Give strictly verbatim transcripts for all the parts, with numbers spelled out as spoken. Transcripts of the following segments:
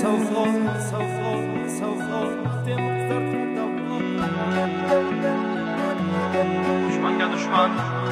Düşmanga düşman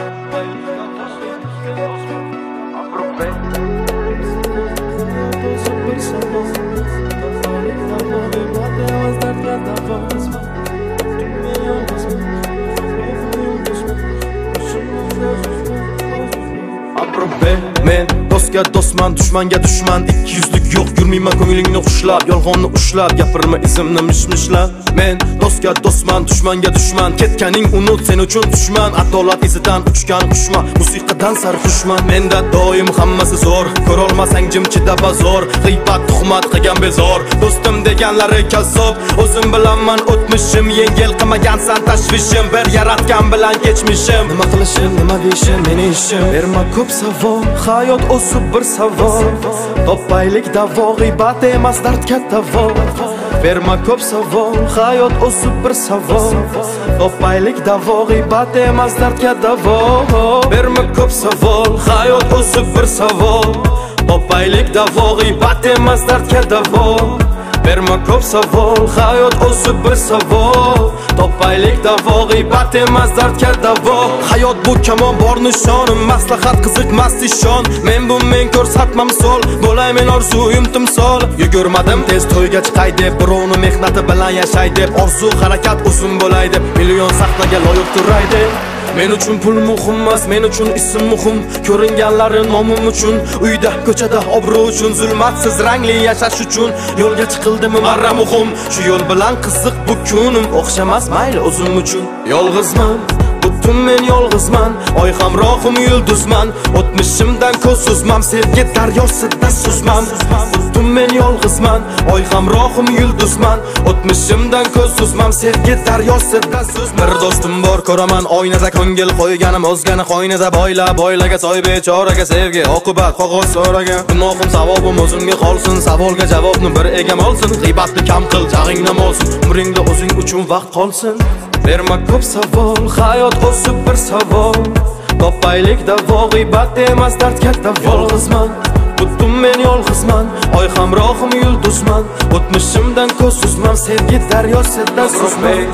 men dostga dostman, dushmanga dushman. Ikki yuzlik yo'q, yurmayman ko'nglingni xushlab, yolg'onni ushlab, gapirma izimni mishmishlab. Men dostga dostman, dushmanga dushman. Ketganing unut, sen uchun dushman. Adolat izidan uchgan qushman, musiqadan sarxushman. Menda doim hammasi zo'r, ko'rolmasang jimchida bazor. G'iybat, tuhmat qilgan bezor, do'stim deganlari kazzob. O'zim bilanman o'tmishim, yengil qilmagansan tashvishim. Bir yaratgan bilan kechmishim. Nima qilishim, nima deyishim, meni ishim. Berma ko'p savol, hayot o'sib bir savol. Topaylik davo, g'iybat emas dardga davo. Berma ko'p savol, hayot o'sib bir savol. Topaylik davo, g'iybat emas dardga davo. Berma ko'p savol, hayot o'sib bir savol. Topaylik davo, g'iybat emas dardga davo. Berma ko'p savol, hayot o'sib bir savol. Topaylik davo, g'iybat emas dardga davo. Hayot bu kamon bor nishonim, maslahat qiziqmas ishon. Men bu men ko'rsatma misol, bo'lay men orzuyim timsol. Yugurmadim tez to'yga chiqay deb, birovni mehnati bilan yashay deb. Orzu harakat uzun bo'lay deb, million sahnaga loyiq turay deb. Men uchun pul muhim emas, men uchun ism muhim. Ko'ringanlari nomim uchun, uyda, ko'chada obro' uchun, zulmatsiz rangli yashash uchun. Yo'lga chiqildimi marra muhim, shu yo'l bilan qiziq bu kunim. O'xshamas mayli o'zim uchun. Yolg'izman, butun men yolg'izman. Oy hamrohim yulduzman, o'tmishimdan ko'z suzmam, sevgi daryosida suzmam. Butun men yolg'izman, oy hamrohim yulduzman, o'tmishimdan ko'z suzmam, sevgi daryosida suzmam. Bir do'stim bor, ko'raman oynada, ko'ngil qo'yganim o'zgani qo'ynida. Boyla boylaga soy bechoraga, sevgi oqibat qog'oz so'ragan. Gunohim savobim o'zimga qolsin, savolga javobni bir egam olsin. G'iybatni kam qil, jag'ing nam olsin, umringda o'zing uchun vaqt qolsin. Berma ko'p savol, hayot o'sib bir savol. Topaylik davo, g'iybat emas dardga davo. Yolg'izman, butun men yolg'izman, oy hamrohim yulduzman, o'tmishimdan ko'z suzmam, sevgi daryosida suzmay.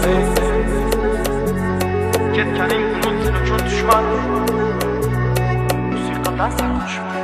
Ketganing unut, sen uchun dushman, musiqadan sarxushman.